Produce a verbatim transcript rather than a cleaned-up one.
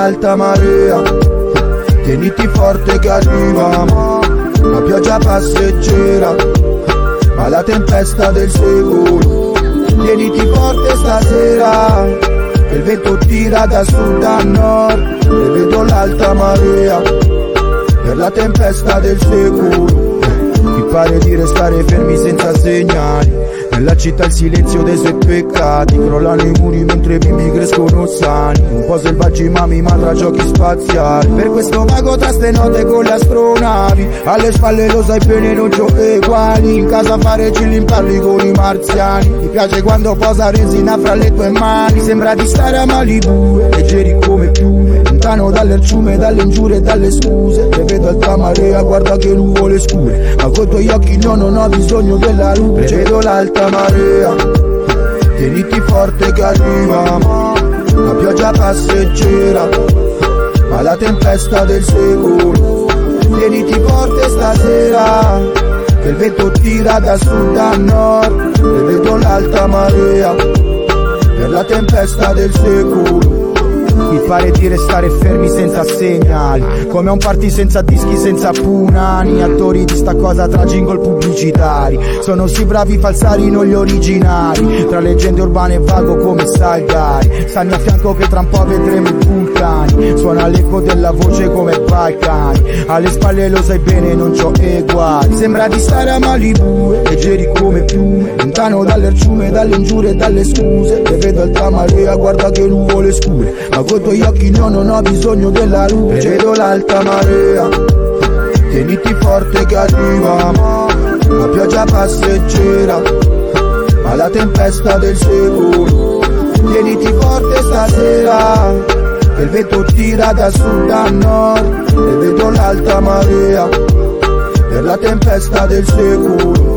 l'alta marea, tieniti forte che arriva la pioggia passeggera, ma la tempesta del secolo. Tieniti forte stasera, che il vento tira da sud a nord, e vedo l'alta marea per la tempesta del secolo. Mi pare di restare fermi senza segnali, nella città il silenzio dei suoi peccati, crollano i muri mentre i bimbi crescono sani, un po' selvaggi ma mi manda giochi spaziali. Per questo vago tra ste note con le astronavi, alle spalle lo sai bene non c'ho eguali, in casa a fare chilling parli con i marziani. Mi piace quando posa resina fra le tue mani, sembra di stare a Malibu, leggeri come piume, lontano dall'erciume, dalle ingiurie e dalle scuse. Te vedo alta marea, guarda che nuvole scure, ma con i tuoi occhi no, non ho bisogno della luce. Vedo l'alta marea, tieniti forte che arriva la pioggia passeggera, ma la tempesta del secolo. Tieniti forte stasera, che il vento tira da sud a nord, e vedo l'alta marea per la tempesta del secolo. Mi pare di restare fermi senza segnali, come un party senza dischi, senza punani, attori di sta cosa tra jingle pubblicitari. Sono sì bravi falsari, non gli originali, tra leggende urbane e vago come Salgari. Stammi a fianco che tra un po' vedremo i vulcani, suona l'eco della voce come Balcani, alle spalle lo sai bene non c'ho eguali. Sembra di stare a Malibu, leggeri come piume, lontano dall'erciume, dalle ingiurie e dalle scuse. Te vedo alta marea, guarda che nuvole scure, ma con i tuoi occhi no, non ho bisogno della luce. Vedo l'alta marea, tieniti forte che arriva la pioggia passeggera, ma la tempesta del secolo. Tieniti forte stasera, che il vento tira da sud a nord, e vedo l'alta marea per la tempesta del secolo.